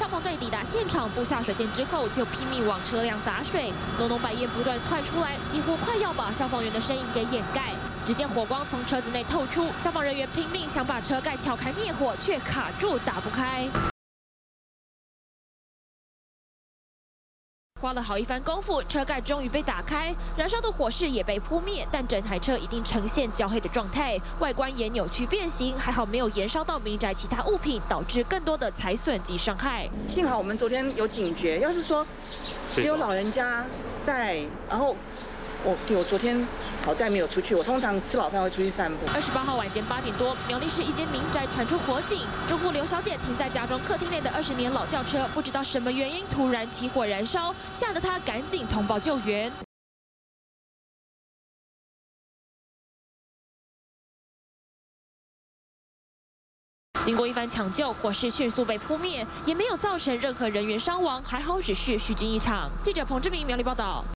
消防队抵达现场，布下水线之后，就拼命往车辆洒水，浓浓白烟不断窜出来，几乎快要把消防员的身影给掩盖。只见火光从车子内透出，消防人员拼命想把车盖撬开灭火，却卡住打不开。 花了好一番功夫，车盖终于被打开，燃烧的火势也被扑灭，但整台车已经呈现焦黑的状态，外观也扭曲变形。还好没有延烧到民宅其他物品，导致更多的财损及伤害。 幸好我们昨天有警觉，要是说只有老人家在，然后我昨天好在没有出去，我通常吃饱饭会出去散步。 28号晚间8点多，苗栗市一间民宅传出火警，住户刘小姐停在家中客厅内的20年老轿车，不知道什么原因突然起火燃烧，吓得她赶紧通报救援。 经过一番抢救，火势迅速被扑灭，也没有造成任何人员伤亡，还好只是虚惊一场。记者彭志明苗栗报道。